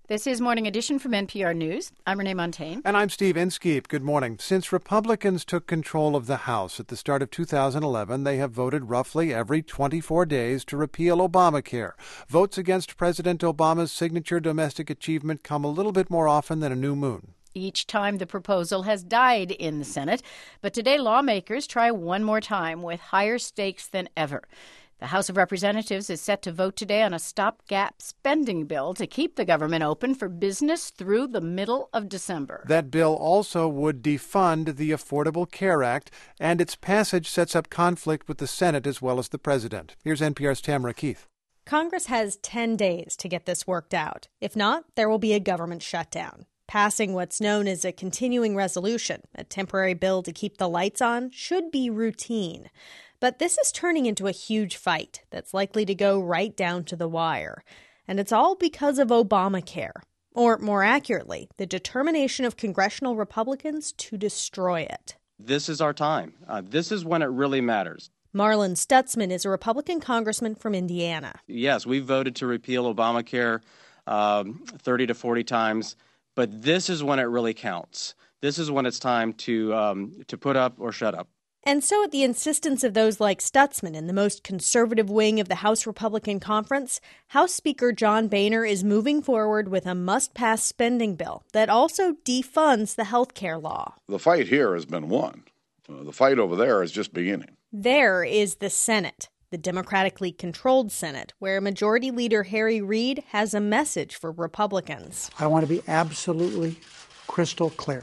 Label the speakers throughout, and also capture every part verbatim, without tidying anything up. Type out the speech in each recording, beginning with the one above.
Speaker 1: This is Morning Edition from N P R News. I'm Renee Montaigne.
Speaker 2: And I'm Steve Inskeep. Good morning. Since Republicans took control of the House at the start of two thousand eleven, they have voted roughly every twenty-four days to repeal Obamacare. Votes against President Obama's signature domestic achievement come a little bit more often than a new moon.
Speaker 1: Each time the proposal has died in the Senate, but today lawmakers try one more time with higher stakes than ever. The House of Representatives is set to vote today on a stopgap spending bill to keep the government open for business through the middle of December.
Speaker 2: That bill also would defund the Affordable Care Act, and its passage sets up conflict with the Senate as well as the president. Here's N P R's Tamara Keith.
Speaker 3: Congress has ten days to get this worked out. If not, there will be a government shutdown. Passing what's known as a continuing resolution, a temporary bill to keep the lights on, should be routine. But this is turning into a huge fight that's likely to go right down to the wire. And it's all because of Obamacare. Or more accurately, the determination of congressional Republicans to destroy it.
Speaker 4: This is our time. Uh, this is when it really matters.
Speaker 3: Marlin Stutzman is a Republican congressman from Indiana.
Speaker 4: Yes, we voted to repeal Obamacare um, thirty to forty times, but this is when it really counts. This is when it's time to um, to put up or shut up.
Speaker 3: And so at the insistence of those like Stutzman in the most conservative wing of the House Republican Conference, House Speaker John Boehner is moving forward with a must-pass spending bill that also defunds the health care law.
Speaker 5: The fight here has been won. Uh, the fight over there is just beginning.
Speaker 3: There is the Senate, the democratically controlled Senate, where Majority Leader Harry Reid has a message for Republicans.
Speaker 6: I want to be absolutely crystal clear.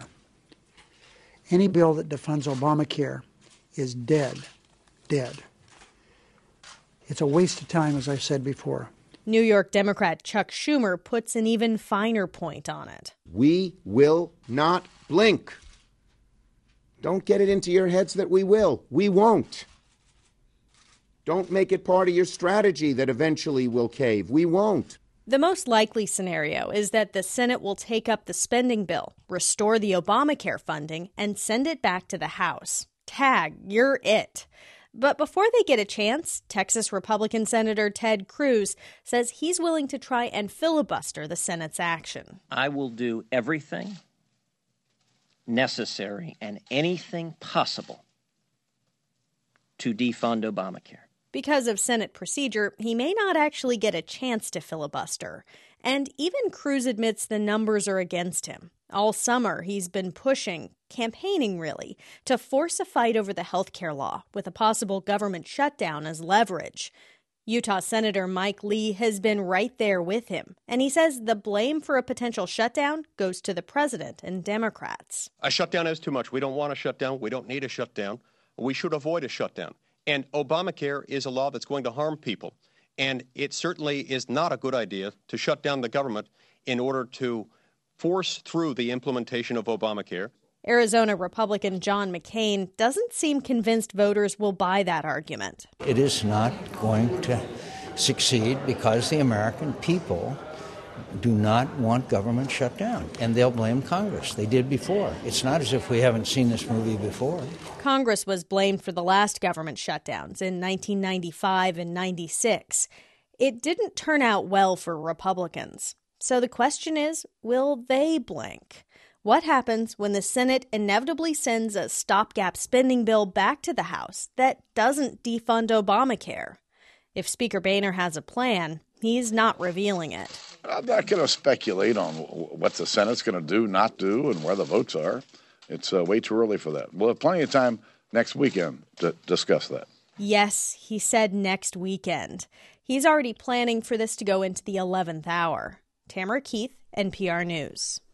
Speaker 6: Any bill that defunds Obamacare is dead, dead. It's a waste of time, as I said before.
Speaker 3: New York Democrat Chuck Schumer puts an even finer point on it.
Speaker 7: We will not blink. Don't get it into your heads that we will. We won't. Don't make it part of your strategy that eventually we'll cave. We won't.
Speaker 3: The most likely scenario is that the Senate will take up the spending bill, restore the Obamacare funding, and send it back to the House. Tag, you're it. But before they get a chance, Texas Republican Senator Ted Cruz says he's willing to try and filibuster the Senate's action.
Speaker 8: I will do everything necessary and anything possible to defund Obamacare.
Speaker 3: Because of Senate procedure, he may not actually get a chance to filibuster. And even Cruz admits the numbers are against him. All summer, he's been pushing, campaigning really, to force a fight over the health care law with a possible government shutdown as leverage. Utah Senator Mike Lee has been right there with him, and he says the blame for a potential shutdown goes to the president and Democrats.
Speaker 9: A shutdown is too much. We don't want a shutdown. We don't need a shutdown. We should avoid a shutdown. And Obamacare is a law that's going to harm people. And it certainly is not a good idea to shut down the government in order to force through the implementation of Obamacare.
Speaker 3: Arizona Republican John McCain doesn't seem convinced voters will buy that argument.
Speaker 10: It is not going to succeed because the American people do not want government shut down, and they'll blame Congress. They did before. It's not as if we haven't seen this movie before.
Speaker 3: Congress was blamed for the last government shutdowns in nineteen ninety-five and ninety-six. It didn't turn out well for Republicans. So the question is, will they blink? What happens when the Senate inevitably sends a stopgap spending bill back to the House that doesn't defund Obamacare? If Speaker Boehner has a plan, he's not revealing it.
Speaker 5: I'm not going to speculate on what the Senate's going to do, not do, and where the votes are. It's uh, way too early for that. We'll have plenty of time next weekend to discuss that.
Speaker 3: Yes, he said next weekend. He's already planning for this to go into the eleventh hour. Tamara Keith, N P R News.